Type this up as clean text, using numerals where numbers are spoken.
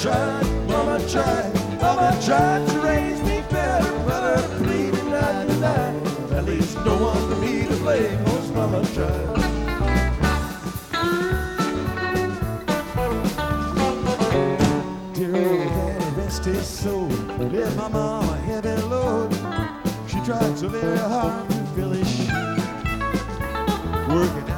Mama tried to raise me better, but her pleading not denied. At least no one for me to blame, 'cause Mama tried. Dear old daddy, rest his soul, left my mama a heavy load. She tried so very hard to fill his shoes, working